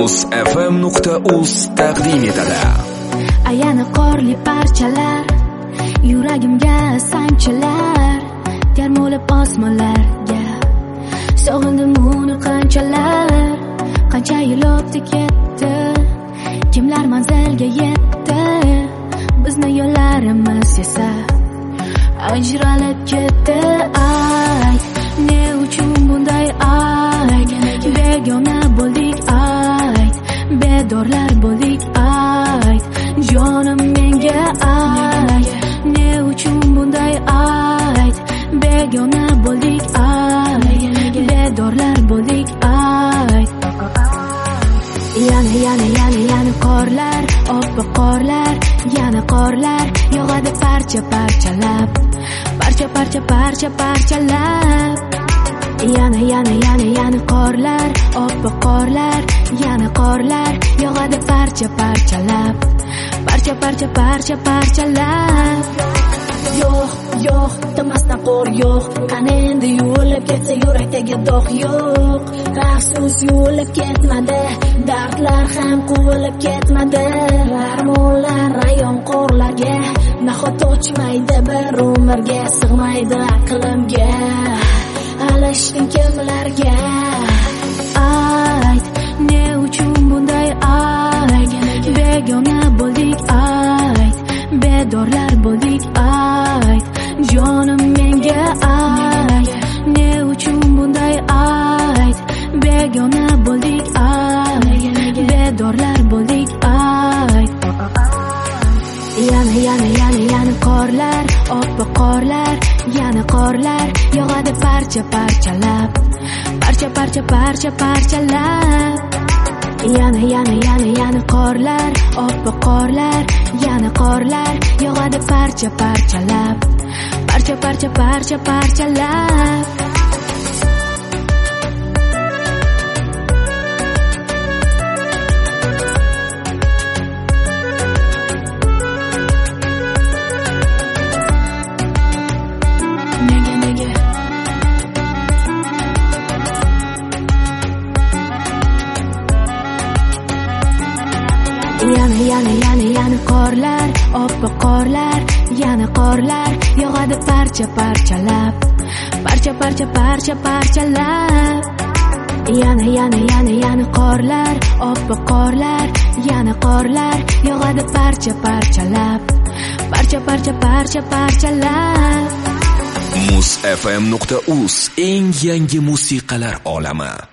muzfm.uz taqdim etadi. Ayani qorli parchalar, yuragimga sanchilar, termolib osmonlarga. Sog'indim uni qanchalar, qancha yil o'tdi ketdi, kimlar manzilga yetdi, bizni yo'llarimiz esa ajralib ketdi. Ay, ne uchun bunday ay, begona bo'ldik ay, bedorlar bo'ldik ay, jonim menga ay, ne uchun bunday ay, begona bo'ldik ay, bedorlar bo'ldik ay. Yana qorlar, oppoq qorlar, yana qorlar yog'adi parchalab, parchalab. Yana qorlar, oppoq qorlar, yana qorlar yog'adi parchalab, parchalab. Yo'q, demasdan qo'r yo'q, qani endi yo'lib ketsa yurakdagi dog' yo'q. Afsus yo'lib ketmadi, dardlar ham quvilib ketmadi. Armonlar rayon qorlarga, nahot ochmaydi bir umrga, sig'maydi aqlimga. Alashdim kimlarga? Ayt, ne uchun bunday ayt, begona bo'ldik ayt, bedorlar bo'ldik ayt, jonim menga ayt, ne uchun bunday ayt, begona bo'ldik ayt, bedorlar bo'ldik ayt. Yana qorlar, oppoq qorlar, yana qorlar yog'adi parchalab, parchalab. Yana qorlar, oppoq qorlar, yana qorlar yog'adi parchalab, parchalab. Yana qorlar, oppoq qorlar, yana qorlar yog'adi parchalab, parchalab. Yana qorlar, oppoq qorlar, yana qorlar yog'adi parchalab, parchalab. muzfm.uz eng yangi musiqalar olami.